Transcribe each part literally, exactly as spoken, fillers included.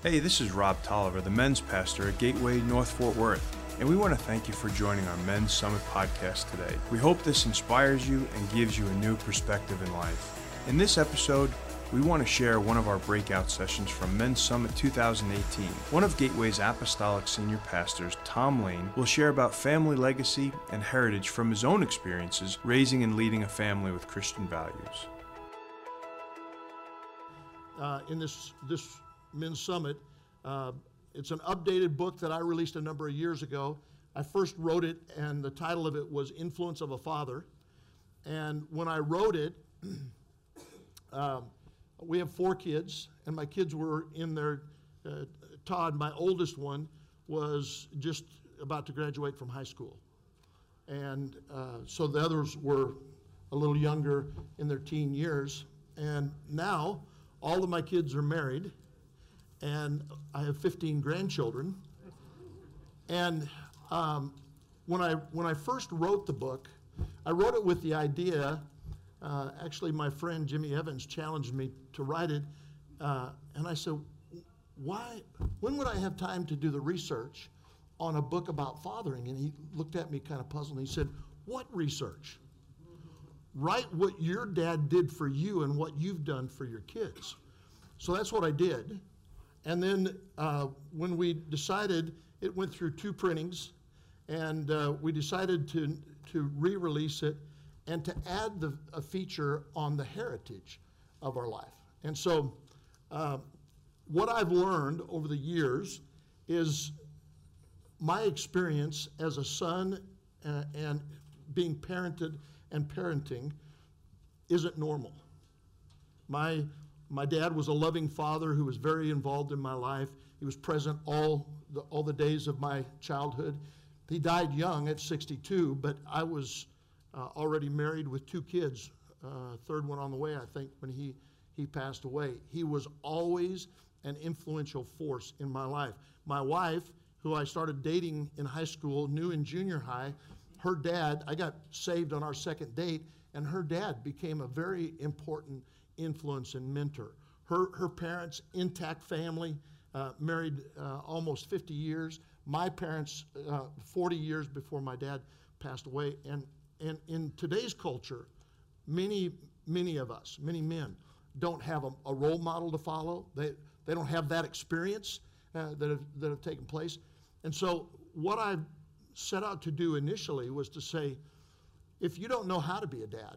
Hey, this is Rob Tolliver, the men's pastor at Gateway North Fort Worth, and we want to thank you for joining our Men's Summit podcast today. We hope this inspires you and gives you a new perspective in life. In this episode, we want to share one of our breakout sessions from Men's Summit two thousand eighteen. One of Gateway's apostolic senior pastors, Tom Lane, will share about family legacy and heritage from his own experiences raising and leading a family with Christian values. Uh, in this this Men's Summit, uh, it's an updated book that I released a number of years ago. I first wrote it, and the title of it was Influence of a Father. And when I wrote it, um, we have four kids, and my kids were in their, uh, Todd, my oldest one, was just about to graduate from high school. And uh, so the others were a little younger in their teen years. And now, all of my kids are married, and I have fifteen grandchildren. And um, when I when I first wrote the book, I wrote it with the idea, uh, actually my friend Jimmy Evans challenged me to write it, uh, and I said, why, when would I have time to do the research on a book about fathering? And he looked at me kind of puzzled, and he said, what research? Write what your dad did for you and what you've done for your kids. So that's what I did. And then uh, when we decided, it went through two printings, and uh, we decided to, to re-release it and to add the, a feature on the heritage of our life. And so uh, what I've learned over the years is my experience as a son uh, and being parented and parenting isn't normal. My My dad was a loving father who was very involved in my life. He was present all the, all the days of my childhood. He died young at sixty-two, but I was uh, already married with two kids, uh, third one on the way, I think, when he, he passed away. He was always an influential force in my life. My wife, who I started dating in high school, knew in junior high, her dad, I got saved on our second date, and her dad became a very important influence and mentor. Her her parents, intact family, uh, married uh, almost fifty years. My parents, uh, forty years before my dad passed away. And and in today's culture, many many of us, many men, don't have a, a role model to follow. They they don't have that experience uh, that have that have taken place. And so what I set out to do initially was to say, if you don't know how to be a dad,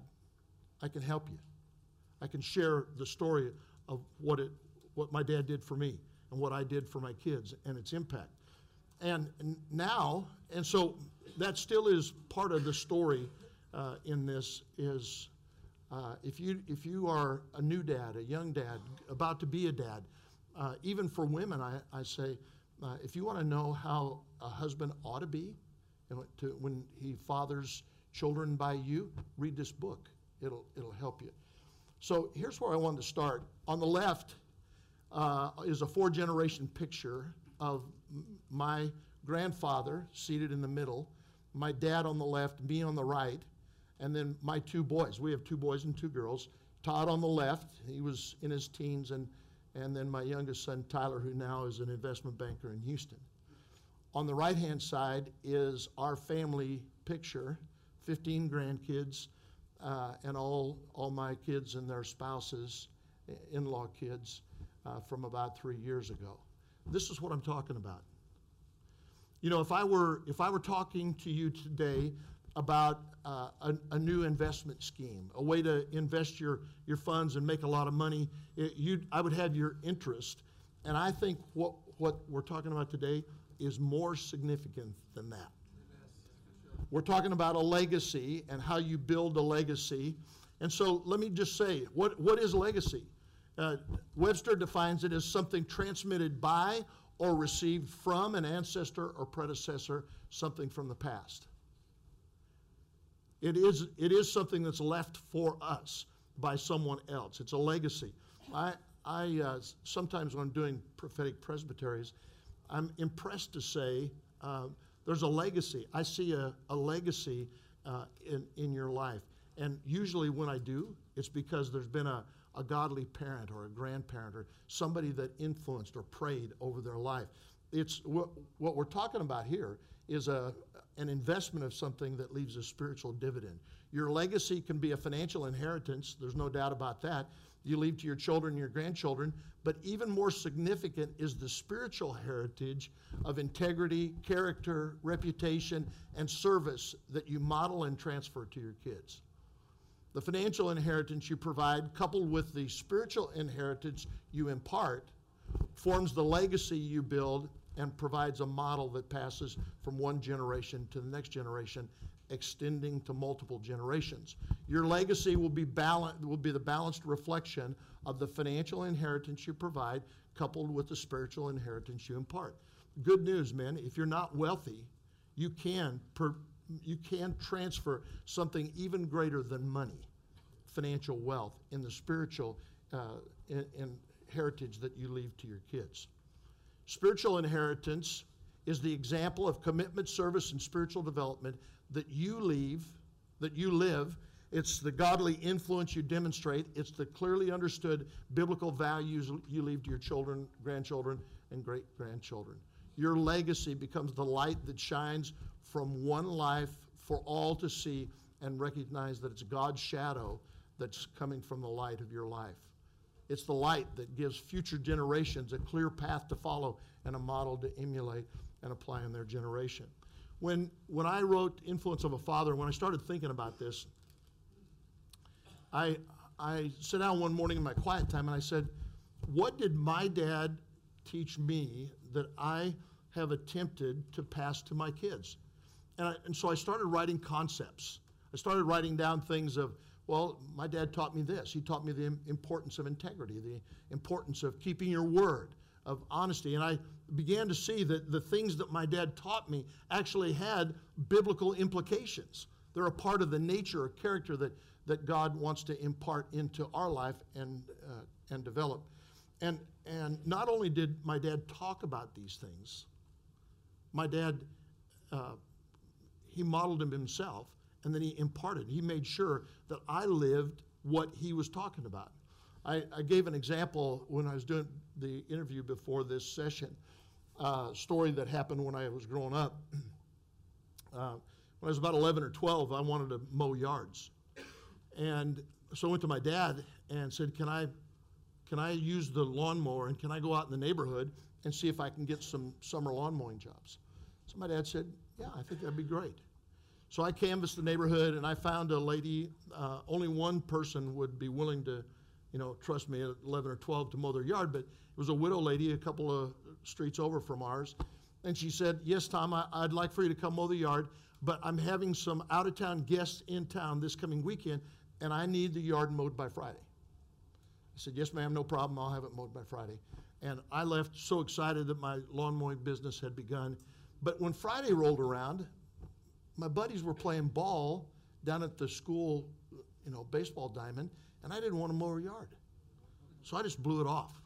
I can help you. I can share the story of what it, what my dad did for me and what I did for my kids and its impact. And now, and so that still is part of the story uh, in this is uh, if you if you are a new dad, a young dad, about to be a dad, uh, even for women, I, I say, uh, if you want to know how a husband ought to be and to, when he fathers children by you, read this book. It'll it'll help you. So here's where I wanted to start. On the left uh, is a four-generation picture of m- my grandfather seated in the middle, my dad on the left, me on the right, and then my two boys. We have two boys and two girls. Todd on the left, he was in his teens, and, and then my youngest son, Tyler, who now is an investment banker in Houston. On the right-hand side is our family picture, fifteen grandkids, Uh, and all all my kids and their spouses, in-law kids, uh, from about three years ago. This is what I'm talking about. You know, if I were if I were talking to you today about uh, a, a new investment scheme, a way to invest your your funds and make a lot of money, it, you I would have your interest. And I think what what we're talking about today is more significant than that. We're talking about a legacy and how you build a legacy. And so let me just say, what, what is legacy? Uh, Webster defines it as something transmitted by or received from an ancestor or predecessor, something from the past. It is, it is something that's left for us by someone else. It's a legacy. I, I uh, sometimes when I'm doing prophetic presbyteries, I'm impressed to say, uh, there's a legacy. I see a, a legacy uh, in, in your life. And usually when I do, it's because there's been a, a godly parent or a grandparent or somebody that influenced or prayed over their life. It's what, what we're talking about here is a, an investment of something that leaves a spiritual dividend. Your legacy can be a financial inheritance. There's no doubt about that. You leave to your children and your grandchildren. But even more significant is the spiritual heritage of integrity, character, reputation, and service that you model and transfer to your kids. The financial inheritance you provide, coupled with the spiritual inheritance you impart, forms the legacy you build and provides a model that passes from one generation to the next generation, extending to multiple generations. Your legacy will be balanced, will be the balanced reflection of the financial inheritance you provide, coupled with the spiritual inheritance you impart. Good news, men, if you're not wealthy, you can per, you can transfer something even greater than money, financial wealth, in the spiritual uh, in, in heritage that you leave to your kids. Spiritual inheritance is the example of commitment, service, and spiritual development that you leave, that you live. It's the godly influence you demonstrate. It's the clearly understood biblical values you leave to your children, grandchildren, and great-grandchildren. Your legacy becomes the light that shines from one life for all to see and recognize that it's God's shadow that's coming from the light of your life. It's the light that gives future generations a clear path to follow and a model to emulate and apply in their generation. When, when I wrote Influence of a Father, when I started thinking about this, I, I sat down one morning in my quiet time and I said, what did my dad teach me that I have attempted to pass to my kids? And, I, and so I started writing concepts. I started writing down things of, well, my dad taught me this. He taught me the importance of integrity, the importance of keeping your word, of honesty. And I began to see that the things that my dad taught me actually had biblical implications. They're a part of the nature or character that, that God wants to impart into our life and, uh, and develop. And, and not only did my dad talk about these things, my dad, uh, he modeled them himself, and then he imparted. He made sure that I lived what he was talking about. I, I gave an example when I was doing the interview before this session, a uh, story that happened when I was growing up. Uh, when I was about eleven or twelve, I wanted to mow yards. And so I went to my dad and said, can I, can I use the lawnmower and can I go out in the neighborhood and see if I can get some summer lawn mowing jobs? So my dad said, yeah, I think that'd be great. So I canvassed the neighborhood and I found a lady, uh, only one person would be willing to, you know, trust me at eleven or twelve to mow their yard, but it was a widow lady a couple of streets over from ours. And she said, yes, Tom, I, I'd like for you to come mow the yard, but I'm having some out-of-town guests in town this coming weekend, and I need the yard mowed by Friday. I said, yes, ma'am, no problem. I'll have it mowed by Friday. And I left so excited that my lawn mowing business had begun. But when Friday rolled around, my buddies were playing ball down at the school, you know, baseball diamond, and I didn't want to mow her yard. So I just blew it off.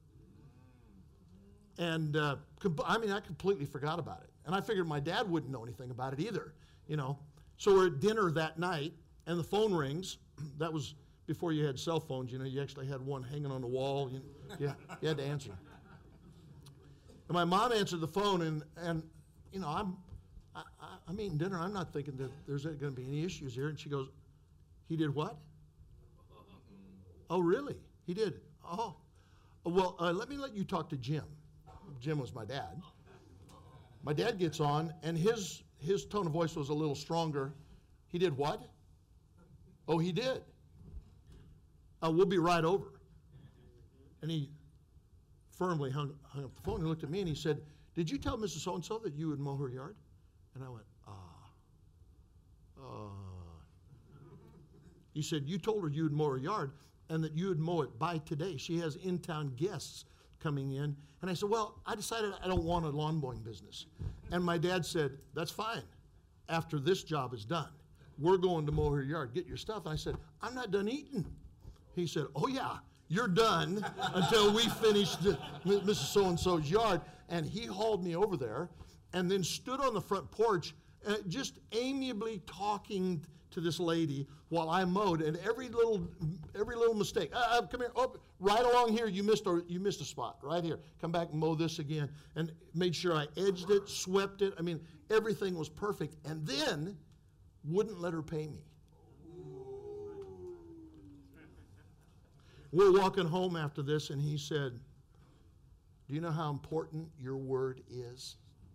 And, uh, I mean, I completely forgot about it. And I figured my dad wouldn't know anything about it either, you know. So we're at dinner that night, and the phone rings. That was before you had cell phones, you know. You actually had one hanging on the wall. You, yeah, you had to answer. And my mom answered the phone, and, and you know, I'm, I, I'm eating dinner. I'm not thinking that there's going to be any issues here. And she goes, he did what? Oh, really? He did? Oh. Well, uh, let me let you talk to Jim. Jim was my dad. My dad gets on, and his, his tone of voice was a little stronger. He did what? Oh, he did. Uh, we'll be right over. And he firmly hung, hung up the phone. He looked at me, and he said, did you tell Missus So-and-so that you would mow her yard? And I went, ah. Uh. He said, you told her you would mow her yard and that you would mow it by today. She has in-town guests coming in. And I said, well, I decided I don't want a lawn mowing business. And my dad said, that's fine. After this job is done, we're going to mow her yard. Get your stuff. And I said, I'm not done eating. He said, oh, yeah, you're done until we finish the, Missus So-and-so's yard. And he hauled me over there and then stood on the front porch uh, just amiably talking to this lady while I mowed, and every little every little mistake. Uh, uh, come here, oh, right along here, you missed or you missed a spot right here. Come back and mow this again, and made sure I edged it, swept it. I mean, everything was perfect, and then wouldn't let her pay me. We're walking home after this, and he said, "Do you know how important your word is?"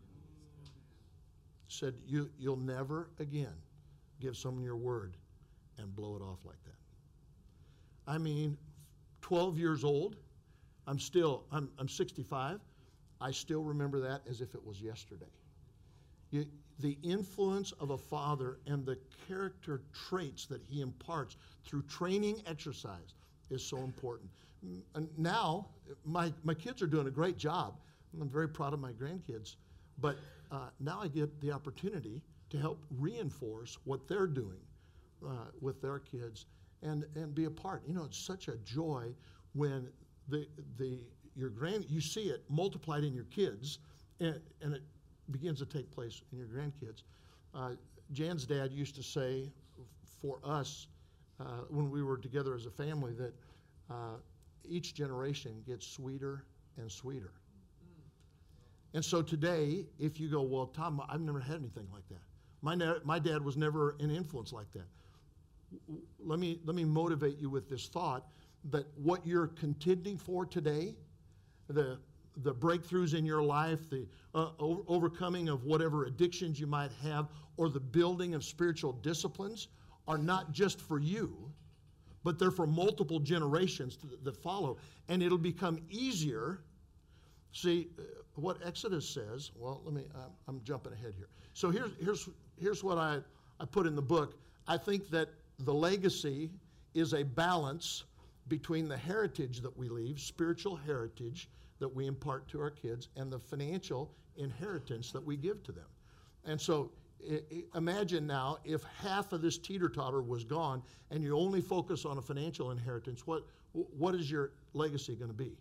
Said, you, you'll never again give someone your word and blow it off like that. I mean, twelve years old, I'm still, I'm, I'm sixty-five, I still remember that as if it was yesterday. You, the influence of a father and the character traits that he imparts through training exercise is so important. And now, my, my kids are doing a great job. I'm very proud of my grandkids. But uh, now I get the opportunity to help reinforce what they're doing uh, with their kids and, and be a part. You know, it's such a joy when the, the, your grand, you see it multiplied in your kids, and, and it begins to take place in your grandkids. Uh, Jan's dad used to say for us uh, when we were together as a family that uh, each generation gets sweeter and sweeter. And so today, if you go, well, Tom, I've never had anything like that. My, my dad was never an influence like that. Let me, let me motivate you with this thought that what you're contending for today, the, the breakthroughs in your life, the uh, over, overcoming of whatever addictions you might have, or the building of spiritual disciplines are not just for you, but they're for multiple generations to, that follow. And it'll become easier. See, what Exodus says, well, let me, uh, I'm jumping ahead here. So here's, here's, here's what I, I put in the book. I think that the legacy is a balance between the heritage that we leave, spiritual heritage that we impart to our kids, and the financial inheritance that we give to them. And so I, I imagine now if half of this teeter-totter was gone and you only focus on a financial inheritance, what, what is your legacy going to be?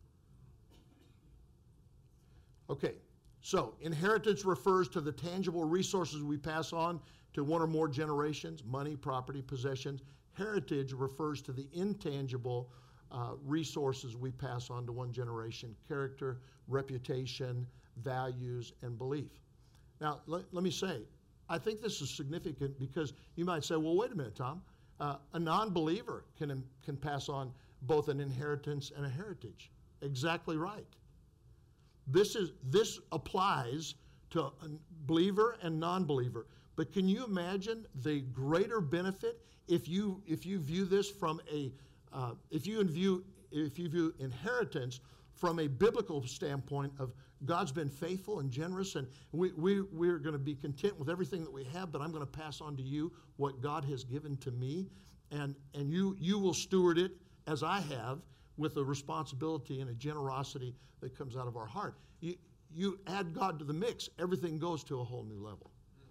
Okay, so inheritance refers to the tangible resources we pass on to one or more generations, money, property, possessions. Heritage refers to the intangible uh, resources we pass on to one generation, character, reputation, values, and belief. Now, let, let me say, I think this is significant because you might say, well, wait a minute, Tom. Uh, a non-believer can, can pass on both an inheritance and a heritage. Exactly right. This is this applies to a believer and non-believer. But can you imagine the greater benefit if you if you view this from a uh, if you view if you view inheritance from a biblical standpoint of God's been faithful and generous, and we, we we're going to be content with everything that we have, but I'm going to pass on to you what God has given to me, and and you you will steward it as I have, with a responsibility and a generosity that comes out of our heart. You, you add God to the mix, everything goes to a whole new level.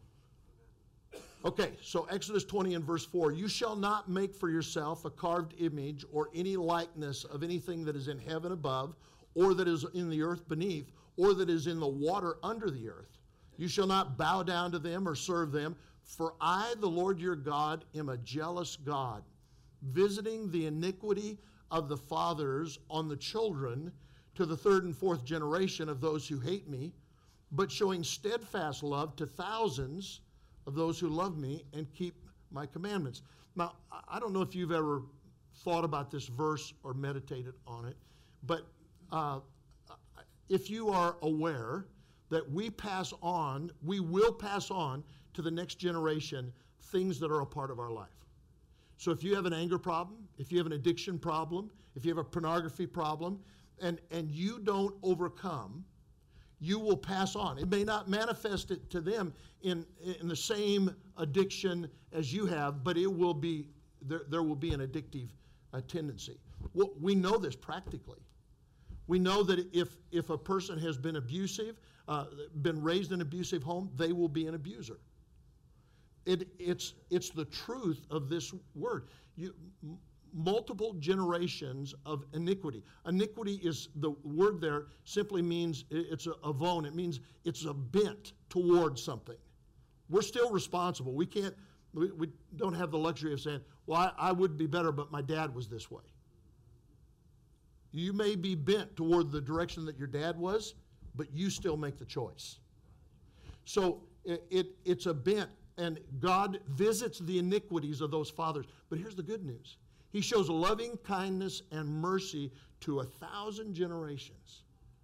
Okay, so Exodus twenty and verse four, you shall not make for yourself a carved image or any likeness of anything that is in heaven above, or that is in the earth beneath, or that is in the water under the earth. You shall not bow down to them or serve them, for I, the Lord your God, am a jealous God, visiting the iniquity of the fathers on the children to the third and fourth generation of those who hate me, but showing steadfast love to thousands of those who love me and keep my commandments. Now, I don't know if you've ever thought about this verse or meditated on it, but uh, if you are aware that we pass on, we will pass on to the next generation things that are a part of our life. So if you have an anger problem, if you have an addiction problem, if you have a pornography problem, and, and you don't overcome, you will pass on. It may not manifest it to them in, in the same addiction as you have, but it will be, there, there will be an addictive uh, tendency. Well, we know this practically. We know that if, if a person has been abusive, uh, been raised in an abusive home, they will be an abuser. It, it's, it's the truth of this word. You, m- multiple generations of iniquity. Iniquity is, the word there simply means, it's a avon. It means it's a bent towards something. We're still responsible. We can't We, we don't have the luxury of saying, well, I, I would be better, but my dad was this way. You may be bent toward the direction that your dad was, but you still make the choice. So it, it, it's a bent, and God visits the iniquities of those fathers. But here's the good news. He shows loving kindness and mercy to a thousand generations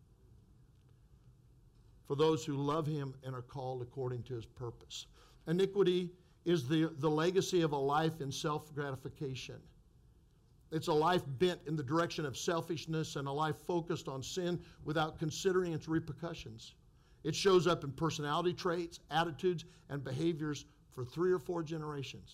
for those who love him and are called according to his purpose. Iniquity is the, the legacy of a life in self-gratification. It's a life bent in the direction of selfishness and a life focused on sin without considering its repercussions. It shows up in personality traits, attitudes, and behaviors for three or four generations.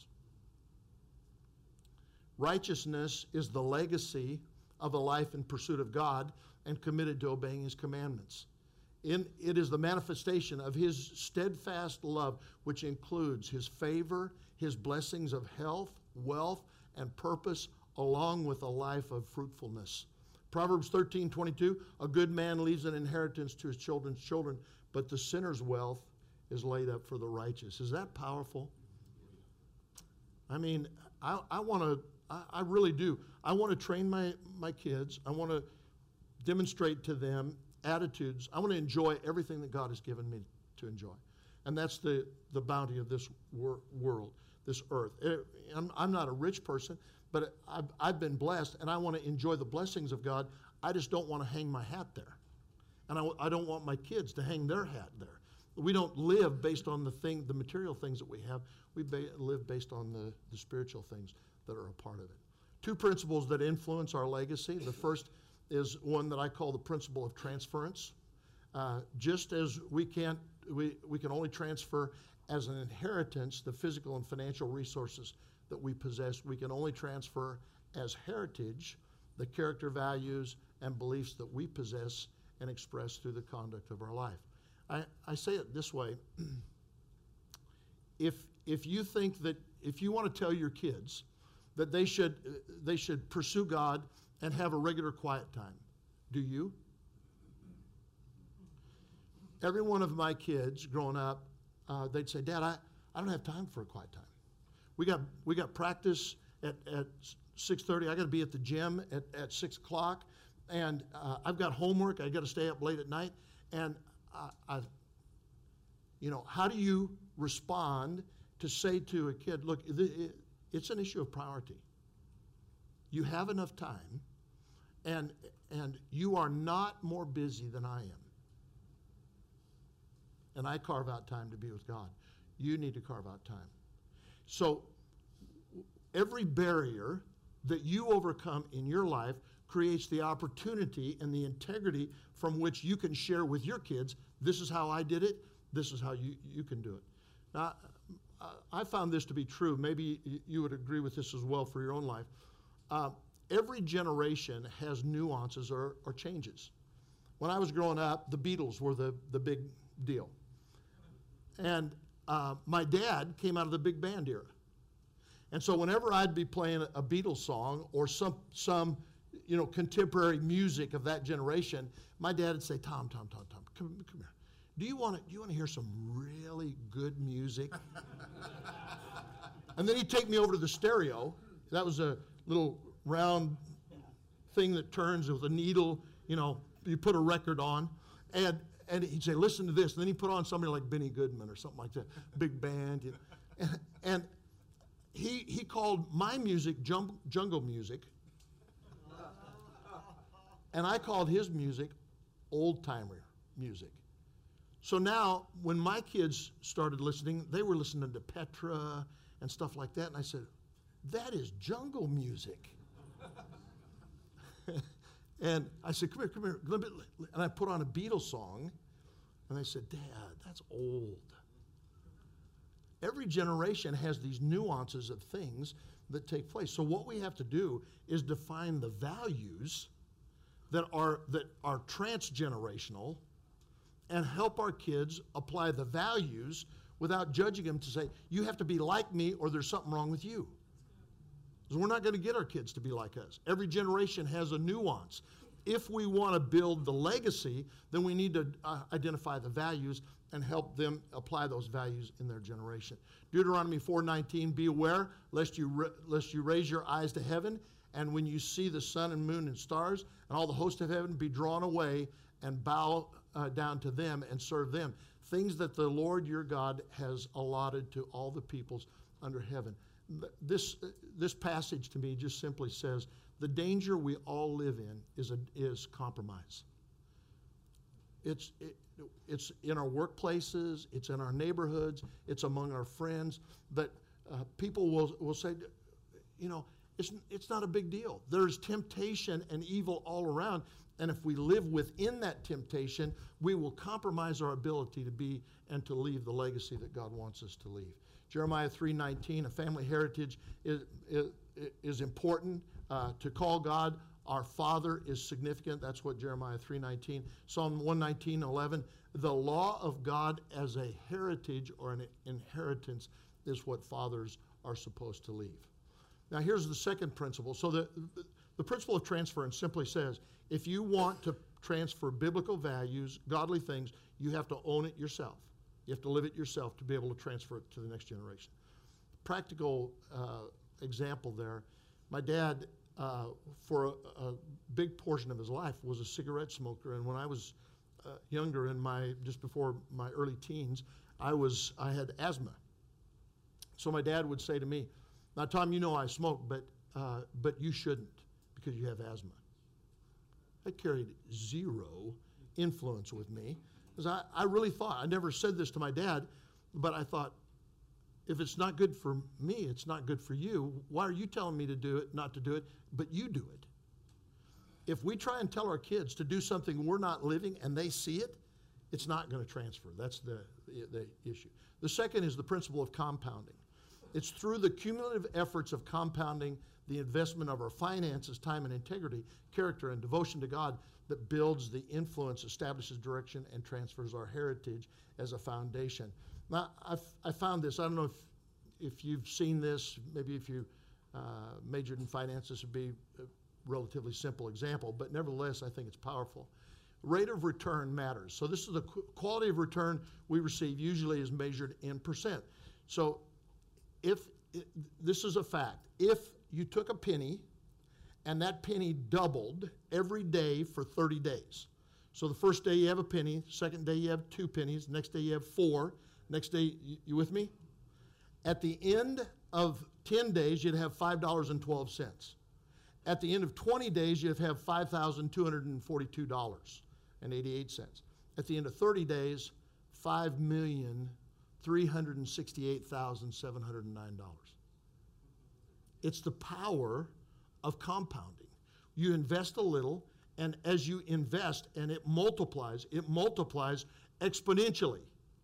Righteousness is the legacy of a life in pursuit of God and committed to obeying his commandments. In, it is the manifestation of his steadfast love, which includes his favor, his blessings of health, wealth, and purpose, along with a life of fruitfulness. Proverbs thirteen twenty-two, a good man leaves an inheritance to his children's children, but the sinner's wealth is laid up for the righteous. Is that powerful? I mean, I, I want to, I, I really do. I want to train my, my kids. I want to demonstrate to them attitudes. I want to enjoy everything that God has given me to enjoy. And that's the, the bounty of this wor- world, this earth. I'm, I'm not a rich person, but I've, I've been blessed, and I want to enjoy the blessings of God. I just don't want to hang my hat there. And I, I don't want my kids to hang their hat there. We don't live based on the thing, the material things that we have. We ba- live based on the, the spiritual things that are a part of it. Two principles that influence our legacy. The first is one that I call the principle of transference. Uh, just as we can't, we, we can only transfer as an inheritance the physical and financial resources that we possess, we can only transfer as heritage the character, values, and beliefs that we possess and express through the conduct of our life. I, I say it this way. If, if you think that, if you want to tell your kids that they should, they should pursue God and have a regular quiet time, do you? Every one of my kids growing up, uh, they'd say, Dad, I, I don't have time for a quiet time. We got we got practice at, at six thirty. I got to be at the gym at, at six o'clock. And uh, I've got homework. I got to stay up late at night. And, I, I, you know, how do you respond to say to a kid, look, it, it's an issue of priority. You have enough time, and and you are not more busy than I am. And I carve out time to be with God. You need to carve out time. So every barrier that you overcome in your life creates the opportunity and the integrity from which you can share with your kids, this is how I did it, this is how you, you can do it. Now, I found this to be true. Maybe you would agree with this as well for your own life. Uh, every generation has nuances or, or changes. When I was growing up, the Beatles were the, the big deal. And uh, my dad came out of the big band era. And so whenever I'd be playing a Beatles song or some, some you know, contemporary music of that generation, my dad would say, Tom, Tom, Tom, Tom, come, come here. Do you want to do you want to hear some really good music? And then he'd take me over to the stereo. That was a little round thing that turns with a needle, you know, you put a record on. And and he'd say, listen to this. And then he'd put on somebody like Benny Goodman or something like that, big band. You know. and, and he he called my music jum- jungle music. And I called his music old-timer music. So now, when my kids started listening, they were listening to Petra and stuff like that. And I said, that is jungle music. And I said, come here, come here. Let me, and I put on a Beatles song. And they said, Dad, that's old. Every generation has these nuances of things that take place. So what we have to do is define the values that are, that are transgenerational and help our kids apply the values without judging them to say, you have to be like me or there's something wrong with you. Because we're not going to get our kids to be like us. Every generation has a nuance. if we want to build the legacy, then we need to uh, identify the values and help them apply those values in their generation. Deuteronomy four nineteen, be aware lest you, ra- lest you raise your eyes to heaven, and when you see the sun and moon and stars and all the host of heaven, be drawn away and bow uh, down to them and serve them. Things that the Lord your God has allotted to all the peoples under heaven. This, this passage to me just simply says the danger we all live in is, a, is compromise. It's, it, it's in our workplaces, it's in our neighborhoods, it's among our friends, that uh, people will, will say, you know, it's, it's not a big deal. There's temptation and evil all around, and if we live within that temptation, we will compromise our ability to be and to leave the legacy that God wants us to leave. Jeremiah three nineteen, a family heritage is, is, is important. Uh, to call God our Father is significant. That's what Jeremiah three nineteen. Psalm one nineteen eleven, the law of God as a heritage or an inheritance is what fathers are supposed to leave. Now here's the second principle. So the, the principle of transference simply says, if you want to transfer biblical values, godly things, you have to own it yourself. You have to live it yourself to be able to transfer it to the next generation. Practical uh, example there, my dad, uh, for a, a big portion of his life, was a cigarette smoker. And when I was uh, younger, in my just before my early teens, I was I had asthma. So my dad would say to me, "Now, Tom, you know I smoke, but uh, but you shouldn't because you have asthma." That carried zero influence with me. Because I, I really thought, I never said this to my dad, but I thought, if it's not good for me, it's not good for you. Why are you telling me to do it, not to do it, but you do it? If we try and tell our kids to do something we're not living and they see it, it's not going to transfer. That's the, the issue. The second is the principle of compounding. It's through the cumulative efforts of compounding the investment of our finances, time and integrity, character and devotion to God that builds the influence, establishes direction, and transfers our heritage as a foundation. Now, I've, I found this. I don't know if, if you've seen this. Maybe if you uh, majored in finance, this would be a relatively simple example, but nevertheless, I think it's powerful. Rate of return matters. So this is the qu- quality of return we receive usually is measured in percent. So if it, this is a fact, if you took a penny and that penny doubled every day for thirty days. So the first day you have a penny, second day you have two pennies, next day you have four, next day, you, you with me? At the end of ten days, you'd have five dollars and twelve cents. At the end of twenty days, you'd have five thousand two hundred forty-two dollars and eighty-eight cents. At the end of thirty days, five million three hundred sixty-eight thousand seven hundred nine dollars. It's the power of compounding. You invest a little, and as you invest and it multiplies, it multiplies exponentially.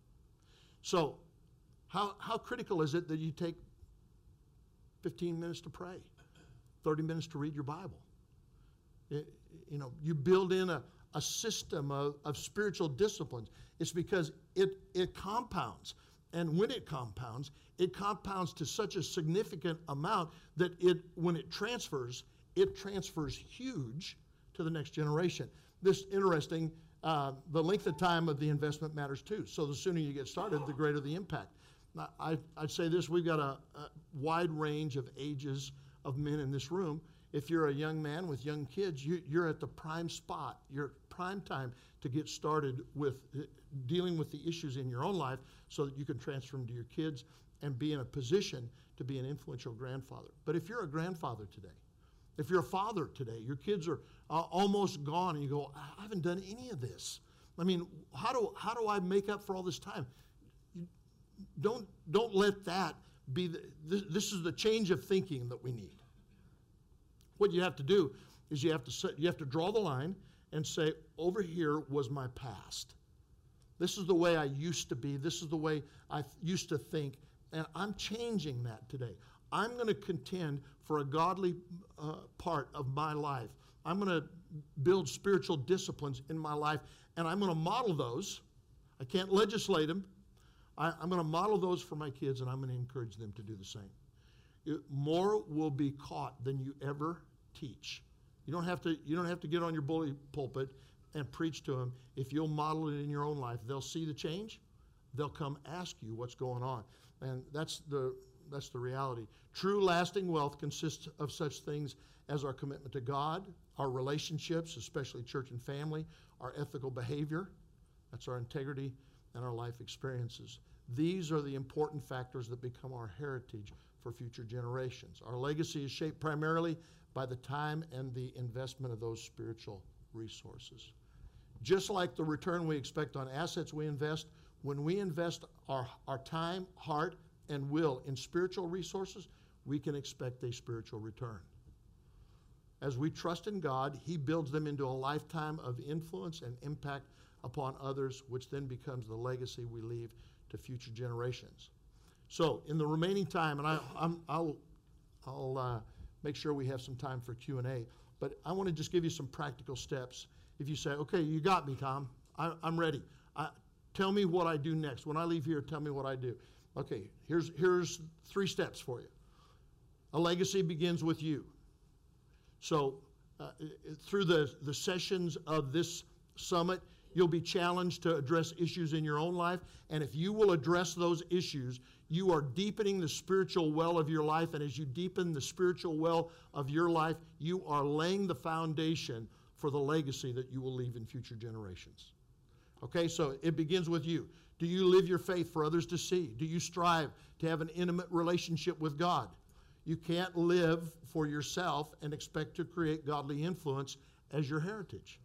So how, how critical is it that you take fifteen minutes to pray, thirty minutes to read your Bible? It, you know, you build in a, a system of, of spiritual disciplines. It's because it, it compounds. And when it compounds, it compounds to such a significant amount that it, when it transfers, it transfers huge to the next generation. This interesting, uh, the length of time of the investment matters too. So the sooner you get started, the greater the impact. Now, I, I'd say this, we've got a, a wide range of ages of men in this room. If you're a young man with young kids, you, you're at the prime spot. You're at prime time to get started with dealing with the issues in your own life so that you can transfer them to your kids and be in a position to be an influential grandfather. But if you're a grandfather today, if you're a father today, your kids are uh, almost gone and you go, I haven't done any of this. I mean, how do, how do I make up for all this time? You don't, don't let that be, the, this, this is the change of thinking that we need. What you have to do is you have to set, you have to draw the line and say, over here was my past. This is the way I used to be. This is the way I th- used to think. And I'm changing that today. I'm going to contend for a godly uh, part of my life. I'm going to build spiritual disciplines in my life, and I'm going to model those. I can't legislate them. I, I'm going to model those for my kids, and I'm going to encourage them to do the same. It, more will be caught than you ever teach. You don't have to, you don't have to get on your bully pulpit and preach to them. If you'll model it in your own life, they'll see the change. They'll come ask you what's going on. And that's the, that's the reality. True lasting wealth consists of such things as our commitment to God, our relationships, especially church and family, our ethical behavior, that's our integrity, and our life experiences. These are the important factors that become our heritage for future generations. Our legacy is shaped primarily by the time and the investment of those spiritual resources. Just like the return we expect on assets we invest, when we invest our, our time, heart, and will in spiritual resources, we can expect a spiritual return. As we trust in God, He builds them into a lifetime of influence and impact upon others, which then becomes the legacy we leave to future generations. So, in the remaining time, and I, I'm, I'll, I'll uh, make sure we have some time for Q and A, but I want to just give you some practical steps. If you say, okay, you got me, Tom, I, I'm ready. I, tell me what I do next. When I leave here, tell me what I do. Okay, here's, here's three steps for you. A legacy begins with you. So uh, through the, the sessions of this summit, you'll be challenged to address issues in your own life. And if you will address those issues, you are deepening the spiritual well of your life. And as you deepen the spiritual well of your life, you are laying the foundation for the legacy that you will leave in future generations. Okay, so it begins with you. Do you live your faith for others to see? Do you strive to have an intimate relationship with God? You can't live for yourself and expect to create godly influence as your heritage.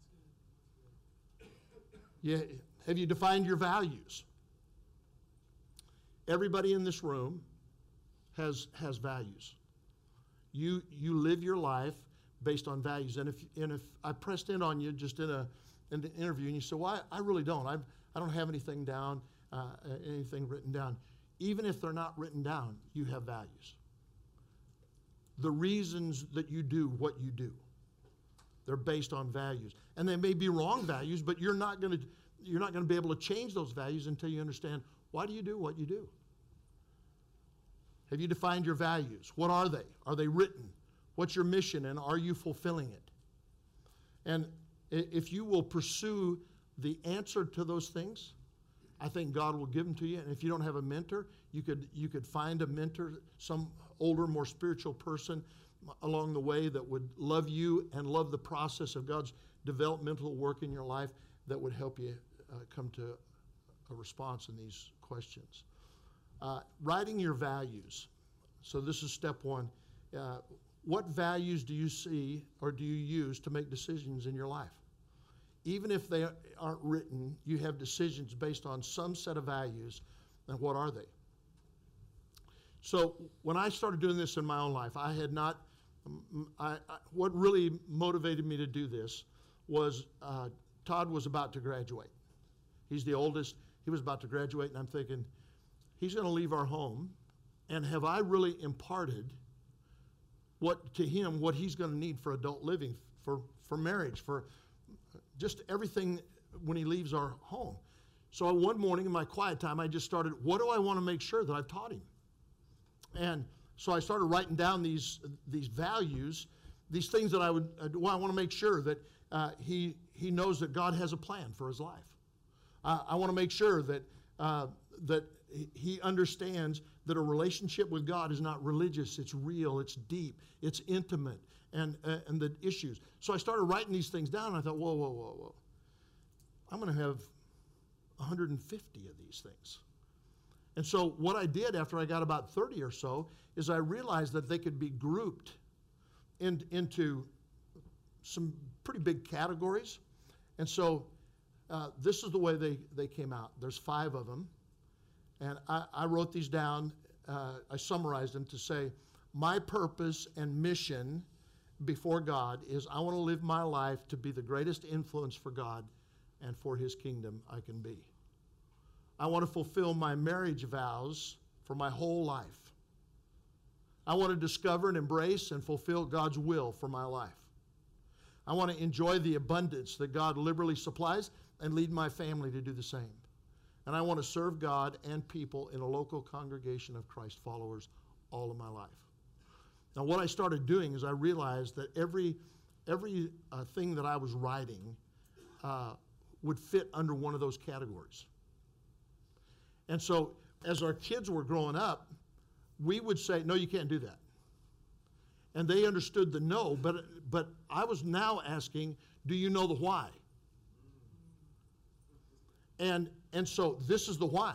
Yeah, have you defined your values? Everybody in this room has, has values. You, you live your life based on values. And if, and if I pressed in on you just in, a, in an interview and you said, well, I, I really don't. I, I don't have anything down, uh, anything written down. Even if they're not written down, you have values. The reasons that you do what you do, they're based on values. And they may be wrong values, but you're not going to you're not going to be able to change those values until you understand, why do you do what you do? Have you defined your values? What are they? Are they written? What's your mission, and are you fulfilling it? And if you will pursue the answer to those things, I think God will give them to you. And if you don't have a mentor, you could you could find a mentor, some older, more spiritual person along the way that would love you and love the process of God's developmental work in your life that would help you uh, come to a response in these questions. Uh, writing your values. So this is step one. Uh, what values do you see or do you use to make decisions in your life? Even if they aren't written, you have decisions based on some set of values, and what are they? So when I started doing this in my own life, I had not, I, I, what really motivated me to do this was uh, Todd was about to graduate. He's the oldest. He was about to graduate, and I'm thinking, he's going to leave our home, and have I really imparted what to him what he's going to need for adult living, for, for marriage, for just everything when he leaves our home. So one morning in my quiet time, I just started, what do I want to make sure that I've taught him? And so I started writing down these, these values, these things that I would, well, I want to make sure that uh, he, he knows that God has a plan for his life. Uh, I want to make sure that, uh, that he understands that a relationship with God is not religious, it's real, it's deep, it's intimate, and, uh, and the issues. So I started writing these things down, and I thought, whoa, whoa, whoa, whoa. I'm going to have one hundred fifty of these things. And so what I did after I got about thirty or so is I realized that they could be grouped in, into some pretty big categories. And so uh, this is the way they, they came out. There's five of them. And I, I wrote these down. Uh, I summarized them to say, my purpose and mission before God is I want to live my life to be the greatest influence for God and for His kingdom I can be. I want to fulfill my marriage vows for my whole life. I want to discover and embrace and fulfill God's will for my life. I want to enjoy the abundance that God liberally supplies and lead my family to do the same. And I want to serve God and people in a local congregation of Christ followers all of my life. Now, what I started doing is I realized that every every uh, thing that I was writing uh, would fit under one of those categories. And so as our kids were growing up, we would say, no, you can't do that. And they understood the no, but, but I was now asking, do you know the why? And, and so this is the why.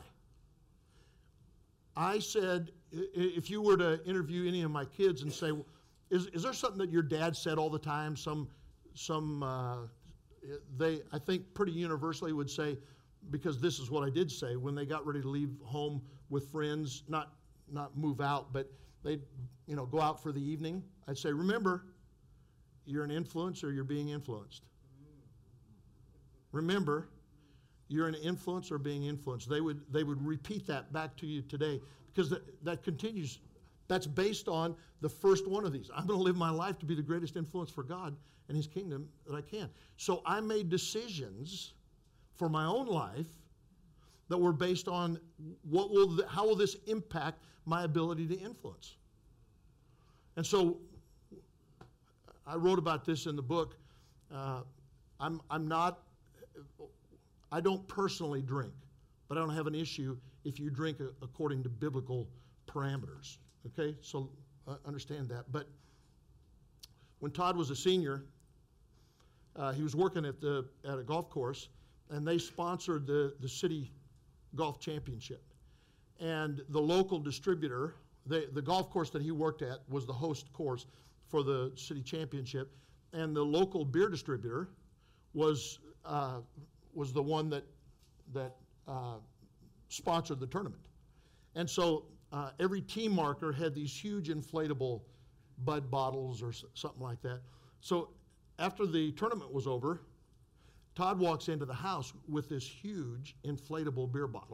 I said, if you were to interview any of my kids and say, is, is there something that your dad said all the time? Some, some uh, they, I think pretty universally would say, because this is what I did say, when they got ready to leave home with friends, not, not move out, but they'd you know, go out for the evening, I'd say, remember, you're an influence or you're being influenced. Remember, you're an influence or being influenced. They would, they would repeat that back to you today because that, that continues. That's based on the first one of these. I'm going to live my life to be the greatest influence for God and His kingdom that I can. So I made decisions for my own life that were based on what will, the, how will this impact my ability to influence. And so I wrote about this in the book. Uh, I'm, I'm not, I don't personally drink, but I don't have an issue if you drink a, according to biblical parameters. Okay, so uh, understand that. But when Todd was a senior, uh, he was working at the at a golf course, and they sponsored the the city golf championship. And the local distributor, they, the golf course that he worked at was the host course for the city championship, and the local beer distributor was uh, was the one that that uh, sponsored the tournament. And so uh, every team marker had these huge inflatable Bud bottles or s- something like that. So after the tournament was over, Todd walks into the house with this huge inflatable beer bottle.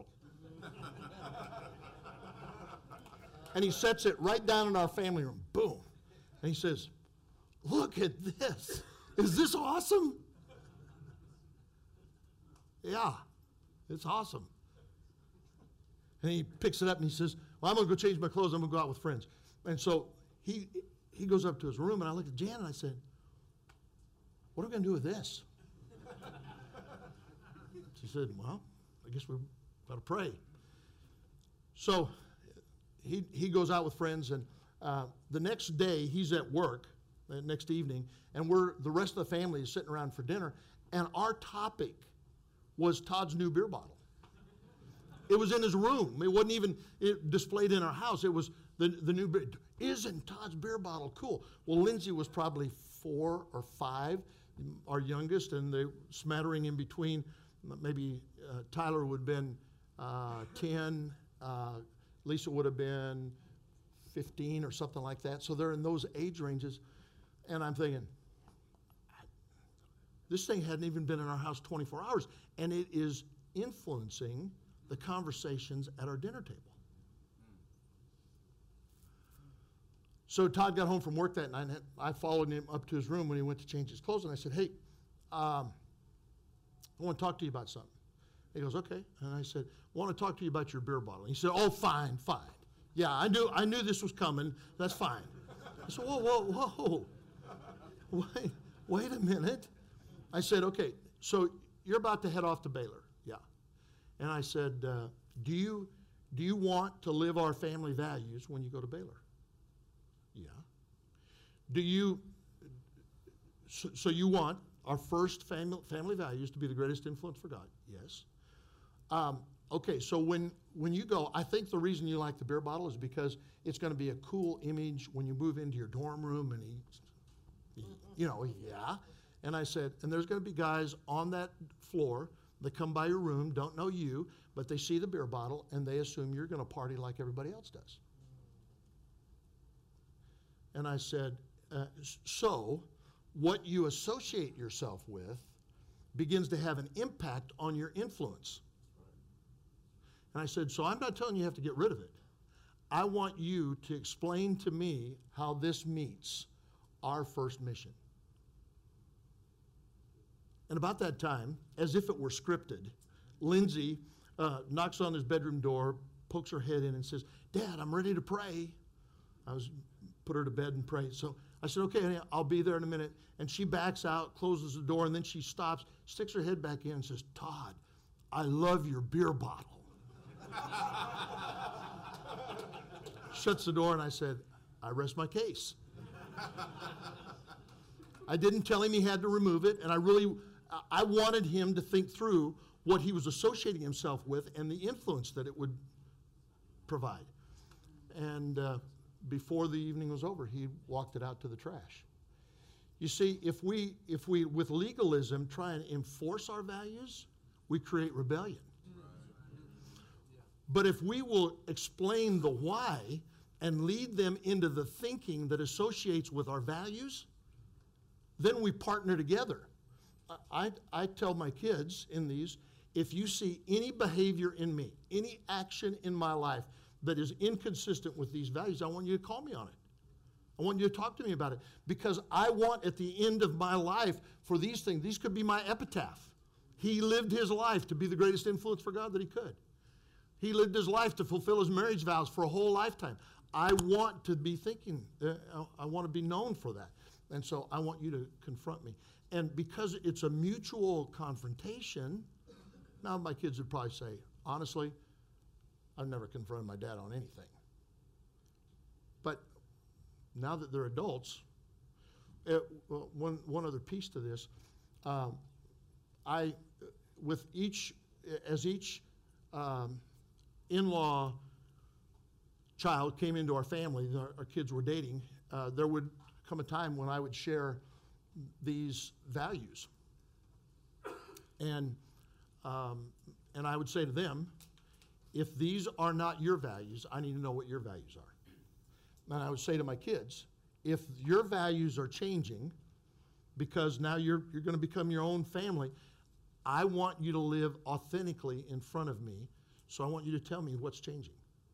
And he sets it right down in our family room. Boom. And he says, look at this. Is this awesome? Yeah, it's awesome. And he picks it up and he says, well, I'm going to go change my clothes. I'm going to go out with friends. And so he he goes up to his room, and I looked at Jan and I said, what are we going to do with this? She said, well, I guess we've got to pray. So he he goes out with friends, and uh, the next day he's at work, the next evening, and we're the rest of the family is sitting around for dinner, and our topic was Todd's new beer bottle. It was in his room. It wasn't even it displayed in our house. It was the, the new beer. Isn't Todd's beer bottle cool? Well, Lindsay was probably four or five, our youngest, and the smattering in between. Maybe uh, Tyler would have been uh, ten. Uh, Lisa would have been fifteen or something like that. So they're in those age ranges. And I'm thinking, this thing hadn't even been in our house twenty-four hours. And it is influencing the conversations at our dinner table. So Todd got home from work that night, and I followed him up to his room when he went to change his clothes, and I said, hey, um, I want to talk to you about something. He goes, okay. And I said, I want to talk to you about your beer bottle. And he said, oh, fine, fine. Yeah, I knew I knew this was coming. That's fine. I said, whoa, whoa, whoa. Wait, wait a minute. I said, okay, so you're about to head off to Baylor. Yeah. And I said, uh, do you do you want to live our family values when you go to Baylor? Yeah. Do you, so, so you want our first family, family values to be the greatest influence for God? Yes. Um, okay, so when, when you go, I think the reason you like the beer bottle is because it's going to be a cool image when you move into your dorm room and he, you know, yeah. And I said, and there's going to be guys on that floor that come by your room, don't know you, but they see the beer bottle and they assume you're going to party like everybody else does. And I said, uh, so what you associate yourself with begins to have an impact on your influence. And I said, so I'm not telling you you have to get rid of it. I want you to explain to me how this meets our first mission. And about that time, as if it were scripted, Lindsay uh, knocks on his bedroom door, pokes her head in and says, Dad, I'm ready to pray. I was put her to bed and pray. So I said, okay, honey, I'll be there in a minute. And she backs out, closes the door, and then she stops, sticks her head back in and says, Todd, I love your beer bottle. Shuts the door, and I said, I rest my case. I didn't tell him he had to remove it, and I really, I wanted him to think through what he was associating himself with and the influence that it would provide. And uh, before the evening was over, he walked it out to the trash. You see, if we, if we, with legalism, try and enforce our values, we create rebellion. But if we will explain the why and lead them into the thinking that associates with our values, then we partner together. I, I tell my kids in these, if you see any behavior in me, any action in my life that is inconsistent with these values, I want you to call me on it. I want you to talk to me about it, because I want at the end of my life for these things, these could be my epitaph. He lived his life to be the greatest influence for God that he could. He lived his life to fulfill his marriage vows for a whole lifetime. I want to be thinking, uh, I want to be known for that. And so I want you to confront me. And because it's a mutual confrontation, now my kids would probably say, honestly, I've never confronted my dad on anything. But now that they're adults, it, well, one, one other piece to this, um, I, with each, as each um, in-law child came into our family, our, our kids were dating, uh, there would come a time when I would share these values. And, um, and I would say to them, if these are not your values, I need to know what your values are. And I would say to my kids, if your values are changing, because now you're, you're going to become your own family, I want you to live authentically in front of me, so I want you to tell me what's changing.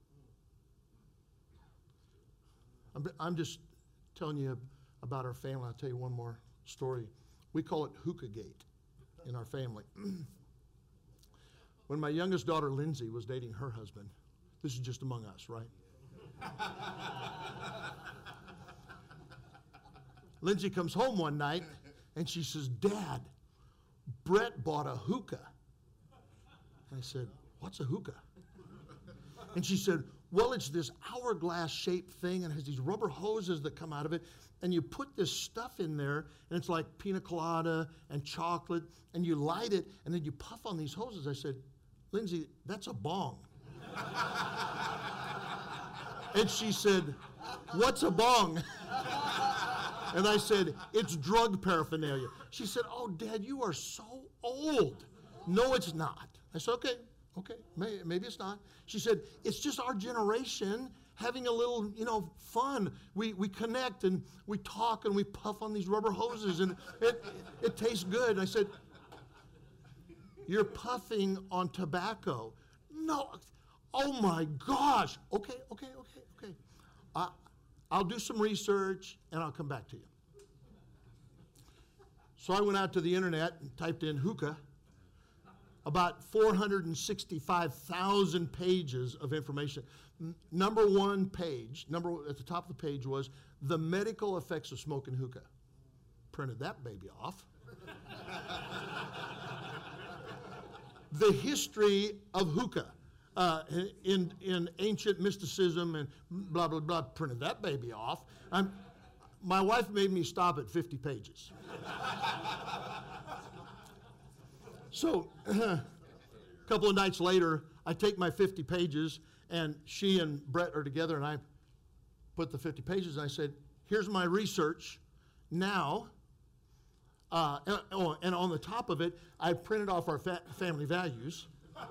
I'm, I'm just telling you about our family. I'll tell you one more story. We call it Hookah Gate in our family. When my youngest daughter, Lindsay, was dating her husband, this is just among us, right? Lindsay comes home one night, and she says, Dad, Brett bought a hookah. And I said, what's a hookah? And she said, well, it's this hourglass-shaped thing, and it has these rubber hoses that come out of it, and you put this stuff in there, and it's like pina colada and chocolate, and you light it, and then you puff on these hoses. I said, Lindsay, that's a bong. And she said, what's a bong? And I said, it's drug paraphernalia. She said, oh, Dad, you are so old. No, it's not. I said, okay, okay, may, maybe it's not. She said, it's just our generation having a little, you know, fun. We, we connect and we talk and we puff on these rubber hoses and it, it, it tastes good. And I said, you're puffing on tobacco. No, oh my gosh. Okay, okay, okay, okay. Uh, I'll do some research and I'll come back to you. So I went out to the internet and typed in hookah. About four hundred sixty-five thousand pages of information. N- number one page, number at the top of the page was the medical effects of smoking hookah. Printed that baby off. The history of hookah uh, in, in ancient mysticism and blah, blah, blah. Printed that baby off. I'm, my wife made me stop at fifty pages. So a couple of nights later, I take my fifty pages, and she and Brett are together, and I put the fifty pages, and I said, here's my research. Now, uh, and, oh, and on the top of it, I printed off our fa- family values.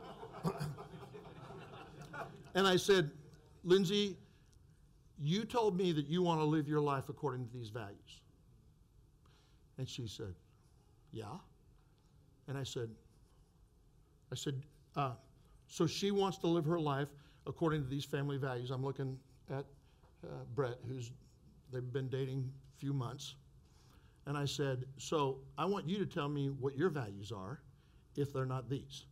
And I said, Lindsay, you told me that you want to live your life according to these values. And she said, yeah. And I said, I said, uh, so she wants to live her life according to these family values. I'm looking at uh, Brett, who's, they've been dating a few months. And I said, so I want you to tell me what your values are if they're not these.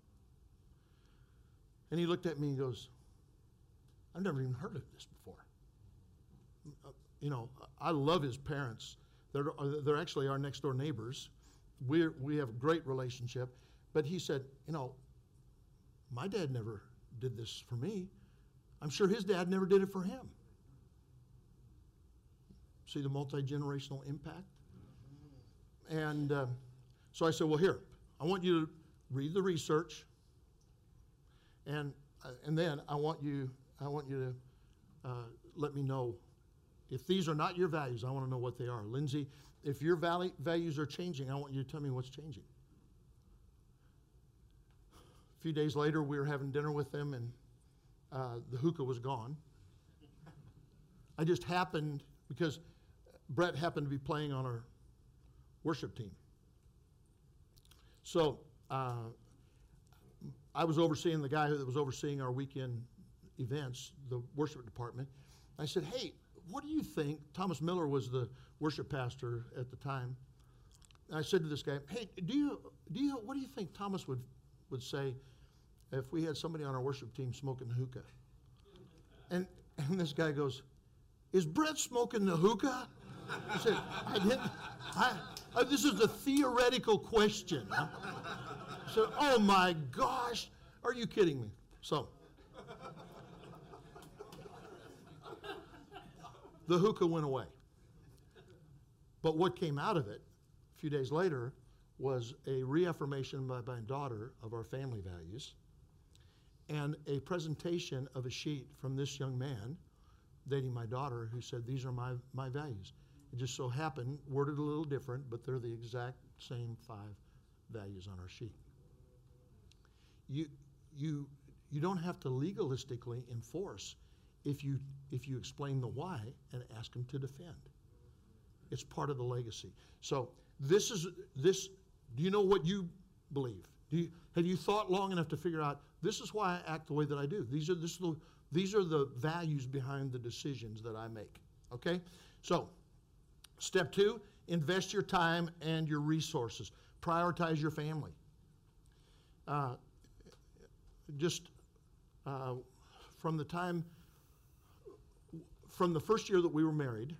And he looked at me and goes, I've never even heard of this before. you know, I love his parents. They're, they're actually our next door neighbors. We're, we have a great relationship. But he said, you know, my dad never did this for me. I'm sure his dad never did it for him. See the multi-generational impact? And uh, so I said, well, here, I want you to read the research, and uh, and then I want you I want you to uh, let me know if these are not your values. I want to know what they are. Lindsay, if your val- values are changing, I want you to tell me what's changing. A few days later, we were having dinner with them, and uh, the hookah was gone. I just happened, because Brett happened to be playing on our worship team. So uh, I was overseeing the guy that was overseeing our weekend events, the worship department. I said, hey, what do you think? Thomas Miller was the worship pastor at the time. And I said to this guy, hey, do you, do you, what do you think Thomas would, would say if we had somebody on our worship team smoking the hookah? And, and this guy goes, is Brett smoking the hookah? I said, I didn't. I, I, this is a theoretical question. I said, oh my gosh, are you kidding me? So, the hookah went away. But what came out of it a few days later was a reaffirmation by my daughter of our family values and a presentation of a sheet from this young man dating my daughter who said, these are my, my values. It just so happened, worded a little different, but they're the exact same five values on our sheet. You, you, you don't have to legalistically enforce if you, if you explain the why and ask them to defend. It's part of the legacy. So this is, this, do you know what you believe? Do you, have you thought long enough to figure out, this is why I act the way that I do? These are, this is the, these are the values behind the decisions that I make, okay? So, step two, invest your time and your resources. Prioritize your family. Uh, just uh, from the time, from the first year that we were married,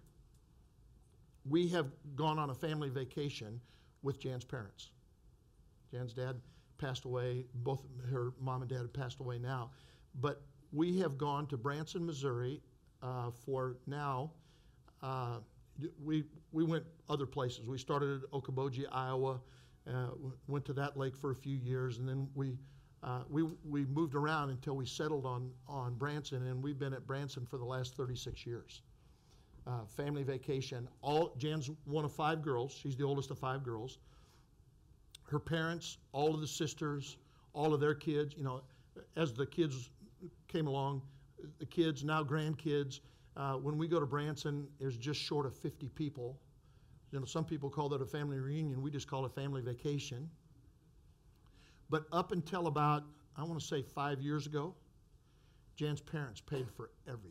we have gone on a family vacation with Jan's parents. Jan's dad passed away. Both her mom and dad have passed away now. But we have gone to Branson, Missouri uh, for now. Uh, we we went other places. We started at Okoboji, Iowa, uh, went to that lake for a few years, and then we uh, we we moved around until we settled on on Branson, and we've been at Branson for the last thirty-six years. Uh, family vacation. All Jan's one of five girls. She's the oldest of five girls. Her parents, all of the sisters, all of their kids. You know, as the kids came along, the kids now grandkids. Uh, when we go to Branson, there's just short of fifty people. You know, some people call that a family reunion. We just call it family vacation. But up until about, I want to say five years ago, Jan's parents paid for everything.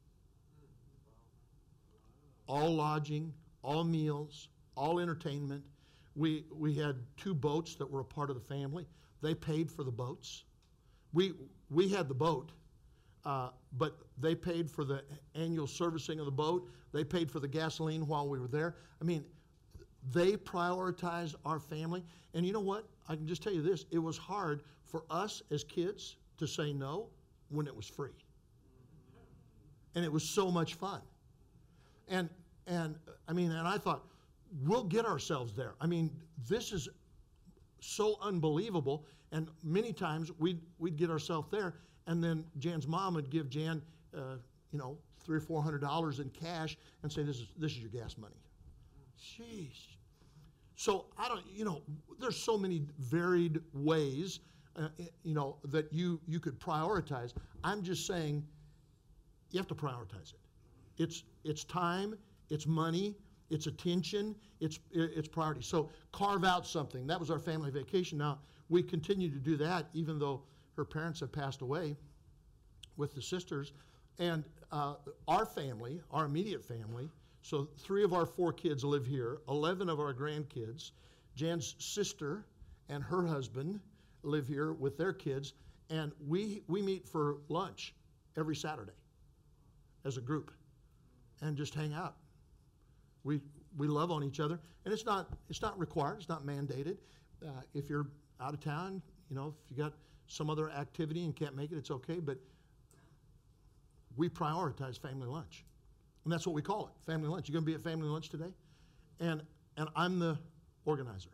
All lodging, all meals, all entertainment. We, we had two boats that were a part of the family. They paid for the boats. We, we had the boat. Uh, but they paid for the annual servicing of the boat. They paid for the gasoline while we were there. I mean, they prioritized our family. And you know what? I can just tell you this. It was hard for us as kids to say no when it was free. And it was so much fun. And, and I mean, and I thought, we'll get ourselves there. I mean, this is so unbelievable. And many times we'd, we'd get ourselves there. And then Jan's mom would give Jan, uh, you know, three or four hundred dollars in cash and say, "This is this is your gas money." Sheesh. So I don't, you know, there's so many varied ways, uh, you know, that you you could prioritize. I'm just saying, you have to prioritize it. It's it's time, it's money, it's attention, it's it's priority. So carve out something. That was our family vacation. Now we continue to do that, even though her parents have passed away with the sisters. And uh, our family, our immediate family, so three of our four kids live here, eleven of our grandkids. Jan's sister and her husband live here with their kids, and we, we meet for lunch every Saturday as a group. and just hang out. We we love on each other, and it's not it's not required. It's not mandated. Uh, if you're out of town, you know, if you got some other activity and can't make it, it's okay. But we prioritize family lunch, and that's what we call it, family lunch. You going to be at family lunch today? And and I'm the organizer.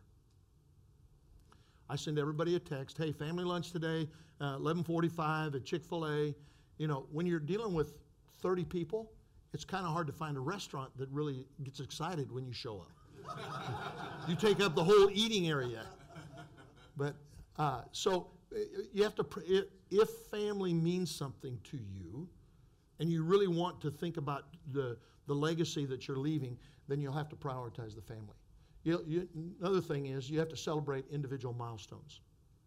I send everybody a text. Hey, family lunch today, uh, eleven forty-five at Chick-fil-A. You know, when you're dealing with thirty people, it's kind of hard to find a restaurant that really gets excited when you show up. You take up the whole eating area. But uh, so you have to, if family means something to you, and you really want to think about the, the legacy that you're leaving, then you'll have to prioritize the family. You, you, another thing is you have to celebrate individual milestones.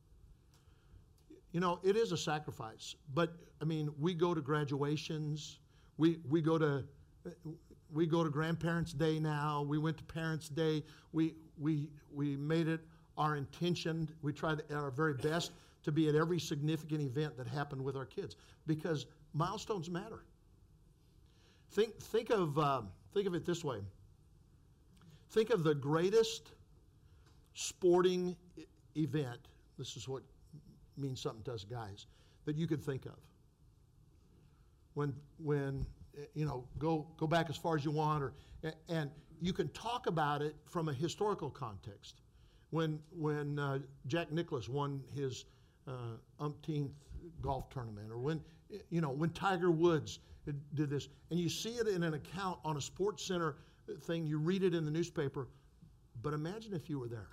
You know, it is a sacrifice, but I mean, we go to graduations, we we go to we go to Grandparents' Day now. We went to Parents' Day. We we we made it our intention. We tried our very best to be at every significant event that happened with our kids because milestones matter. Think think of um, think of it this way. Think of the greatest sporting e- event. This is what means something to us guys that you could think of. When when you know go go back as far as you want, or and you can talk about it from a historical context. When when uh, Jack Nicklaus won his uh, umpteenth golf tournament, or when you know when Tiger Woods did this, and you see it in an account on a Sports Center thing, you read it in the newspaper, but imagine if you were there.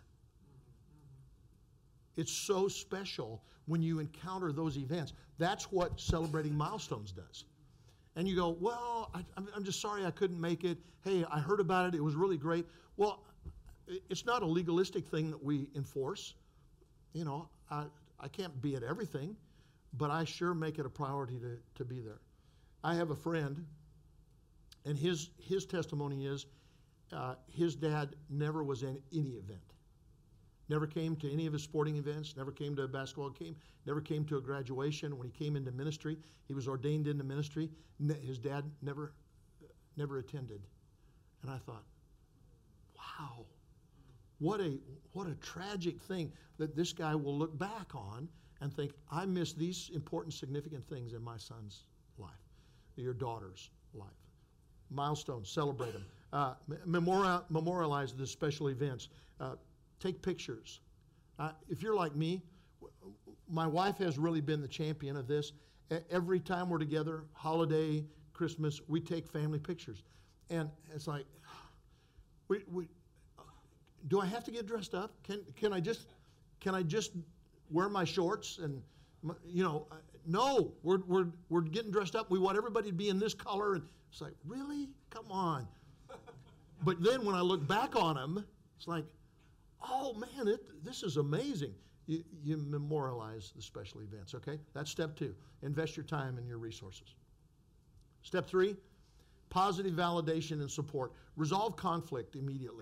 It's so special when you encounter those events. That's what celebrating milestones does. And you go, well, I, I'm just sorry I couldn't make it. Hey, I heard about it. It was really great. Well, it's not a legalistic thing that we enforce. You know, I, I can't be at everything, but I sure make it a priority to, to be there. I have a friend, and his his testimony is uh, his dad never was in any event. Never came to any of his sporting events, never came to a basketball game, never came to a graduation. When he came into ministry, he was ordained into ministry. His dad never never attended. And I thought, wow, what a what a tragic thing that this guy will look back on and think, I missed these important, significant things in my son's life, your daughter's life. Milestones, celebrate them. Uh, memorial, memorialize the special events. Uh, take pictures. Uh, if you're like me, my wife has really been the champion of this. Every time we're together, holiday, Christmas, we take family pictures. And it's like, we, we, do I have to get dressed up? Can can I just can I just wear my shorts and you know? No, we're we're we're getting dressed up. We want everybody to be in this color, and it's like, really? Come on. But then when I look back on them, it's like, oh man, it, this is amazing. You, you memorialize the special events. Okay, that's step two. Invest your time and your resources. Step three, positive validation and support. Resolve conflict immediately.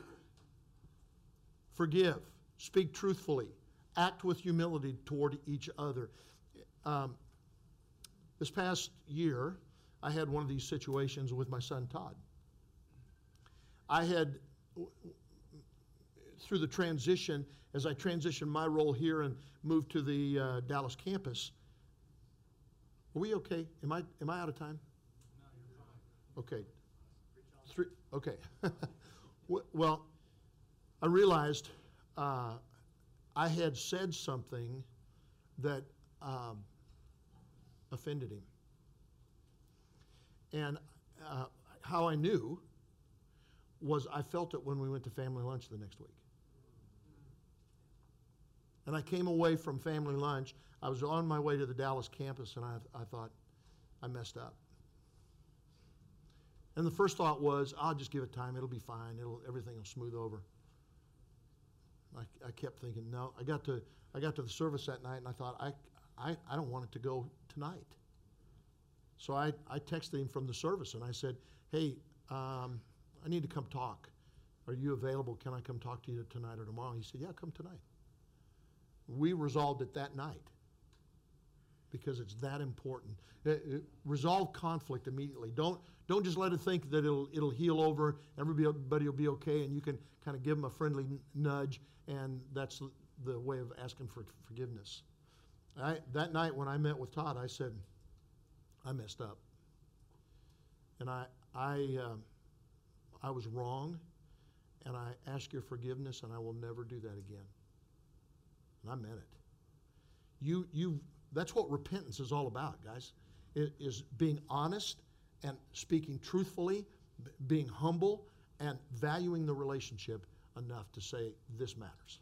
Forgive. Speak truthfully. Act with humility toward each other. Um, this past year, I had one of these situations with my son Todd. I had, through the transition, as I transitioned my role here and moved to the uh, Dallas campus, are we okay? Am I am I out of time? No, you're fine. Okay. Three, okay. Well, I realized uh, I had said something that um, offended him. And uh, how I knew was I felt it when we went to family lunch the next week. And I came away from family lunch. I was on my way to the Dallas campus, and I, I thought, I messed up. And the first thought was, I'll just give it time. It'll be fine. It'll everything will smooth over. I, I kept thinking, no. I got to I got to the service that night, and I thought, I I, I don't want it to go tonight. So I, I texted him from the service, and I said, hey, um, I need to come talk. Are you available? Can I come talk to you tonight or tomorrow? He said, yeah, come tonight. We resolved it that night. because it's that important. It, it, resolve conflict immediately. Don't don't just let it think that it'll it'll heal over, everybody will be okay, and you can kind of give them a friendly n- nudge, and that's the, the way of asking for forgiveness. I, that night when I met with Todd, I said, I messed up, and I I um, I was wrong, and I ask your forgiveness, and I will never do that again. And I meant it. You you. That's what repentance is all about, guys. It is being honest and speaking truthfully, b- being humble, and valuing the relationship enough to say, this matters.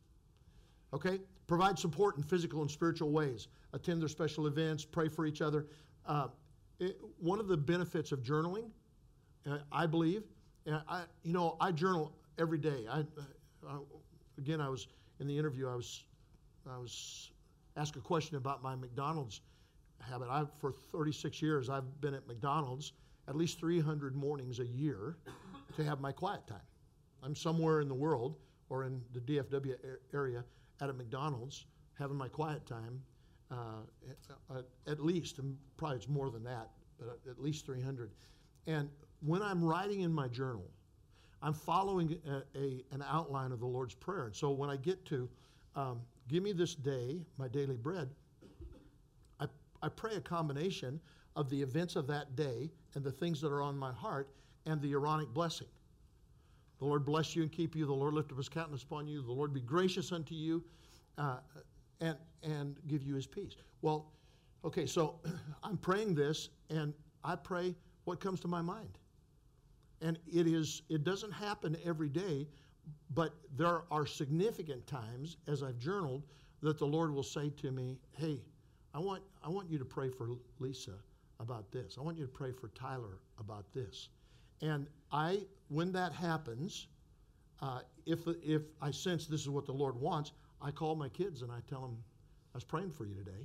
Okay? Provide support in physical and spiritual ways. Attend their special events, pray for each other. Uh, it, one of the benefits of journaling, uh, I believe, uh, I, you know, I journal every day. I, uh, again, I was, in the interview, I was, I was, ask a question about my McDonald's habit. I've, for thirty-six years, I've been at McDonald's at least three hundred mornings a year to have my quiet time. I'm somewhere in the world or in the D F W area at a McDonald's having my quiet time uh, at, at least, and probably it's more than that, but at least three hundred. And when I'm writing in my journal, I'm following a, a, an outline of the Lord's Prayer. And so when I get to um, give me this day my daily bread, I, I pray a combination of the events of that day and the things that are on my heart and the Aaronic blessing. The Lord bless you and keep you. The Lord lift up his countenance upon you. The Lord be gracious unto you uh, and, and give you his peace. Well, okay, so I'm praying this, and I pray what comes to my mind. And it is, it doesn't happen every day, but there are significant times as I've journaled that the Lord will say to me, hey, I want, I want you to pray for Lisa about this. I want you to pray for Tyler about this. And I, when that happens, uh, if, if I sense this is what the Lord wants, I call my kids and I tell them, I was praying for you today.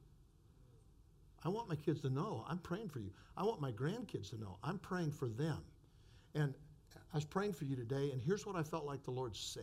I want my kids to know I'm praying for you. I want my grandkids to know I'm praying for them. And I was praying for you today, and here's what I felt like the Lord said.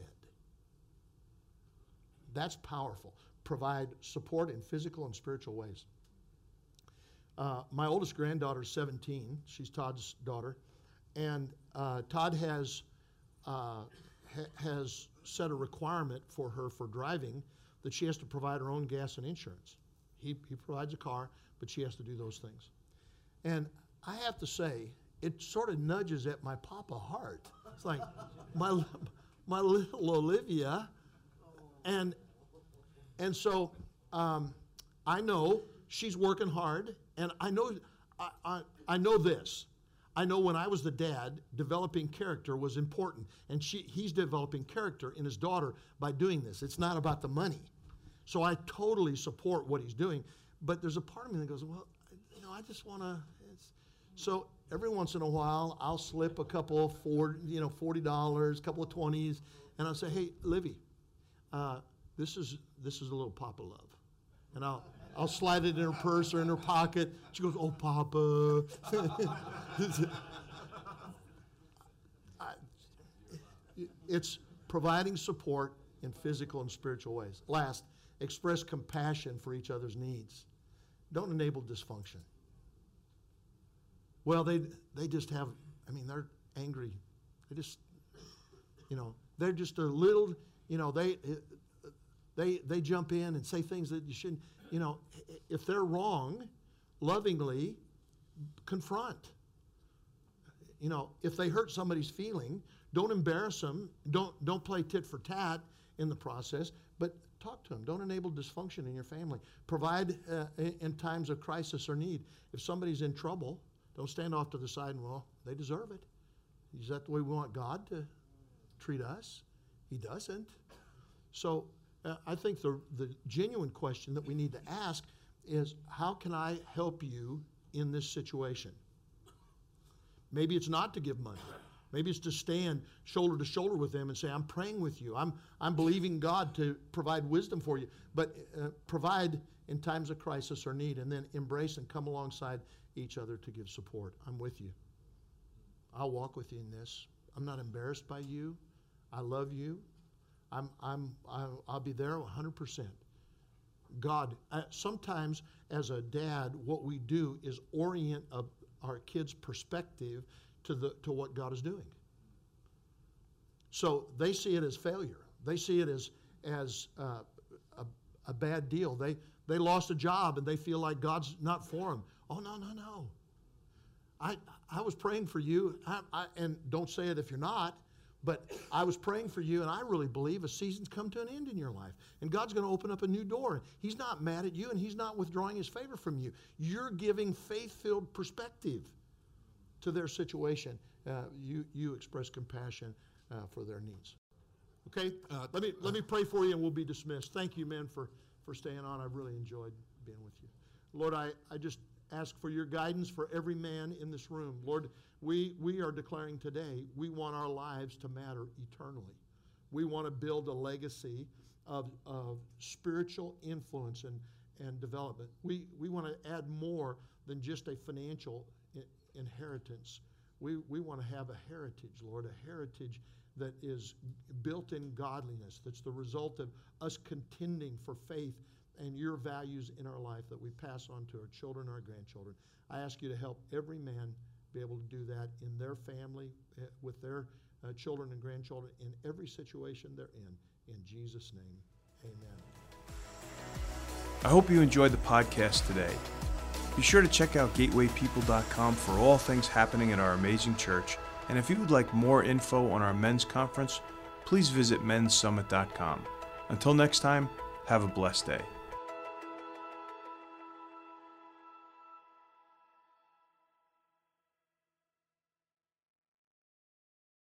That's powerful. Provide support in physical and spiritual ways. Uh, my oldest granddaughter is seventeen. She's Todd's daughter. And uh, Todd has, uh, ha- has set a requirement for her for driving that she has to provide her own gas and insurance. He, he provides a car, but she has to do those things. And I have to say, it sort of nudges at my papa heart. It's like, my my little Olivia. And and so um, I know she's working hard, and I know I, I, I know this. I know when I was the dad, developing character was important, and she he's developing character in his daughter by doing this. It's not about the money. So I totally support what he's doing, but there's a part of me that goes, well, you know, I just want to. So every once in a while, I'll slip a couple of four, you know, forty dollars, a couple of twenties, and I'll say, "Hey, Livy, uh, this is this is a little Papa love," and I'll I'll slide it in her purse or in her pocket. She goes, "Oh, Papa." I, it's providing support in physical and spiritual ways. Last, express compassion for each other's needs. Don't enable dysfunction. Well, they they just have, I mean, they're angry. They just, you know, they're just a little, you know, they they they jump in and say things that you shouldn't, you know, if they're wrong, lovingly confront. You know, if they hurt somebody's feeling, don't embarrass them. Don't don't play tit for tat in the process, but talk to them. Don't enable dysfunction in your family. Provide uh, in times of crisis or need. If somebody's in trouble, don't stand off to the side and, well, they deserve it. Is that the way we want God to treat us? He doesn't. So uh, I think the, the genuine question that we need to ask is, how can I help you in this situation? Maybe it's not to give money. Maybe it's to stand shoulder to shoulder with them and say, I'm praying with you. I'm, I'm believing God to provide wisdom for you. But uh, provide in times of crisis or need, and then embrace and come alongside each other to give support. I'm with you. I'll walk with you in this. I'm not embarrassed by you. I love you. I'm, I'm, I'll, I'll be there one hundred percent. God. Uh, sometimes as a dad, what we do is orient a, our kids' perspective to the to what God is doing. So they see it as failure. They see it as as uh, a, a bad deal. They they lost a job and they feel like God's not for them. Oh no no no! I I was praying for you, I, I, and don't say it if you're not. But I was praying for you, and I really believe a season's come to an end in your life. And God's going to open up a new door. He's not mad at you, and He's not withdrawing His favor from you. You're giving faith-filled perspective to their situation. Uh, you, you express compassion uh, for their needs. Okay? Uh, let me let me pray for you, and we'll be dismissed. Thank you, men, for, for staying on. I've really enjoyed being with you. Lord, I, I just ask for your guidance for every man in this room. Lord, we, we are declaring today we want our lives to matter eternally. We want to build a legacy of, of spiritual influence and, and development. We, we want to add more than just a financial I- inheritance. We, we want to have a heritage, Lord, a heritage that is built in godliness, that's the result of us contending for faith and your values in our life that we pass on to our children and our grandchildren. I ask you to help every man be able to do that in their family, uh, with their uh, children and grandchildren, in every situation they're in. In Jesus' name, amen. I hope you enjoyed the podcast today. Be sure to check out gateway people dot com for all things happening at our amazing church. And if you would like more info on our men's conference, please visit men's summit dot com. Until next time, have a blessed day.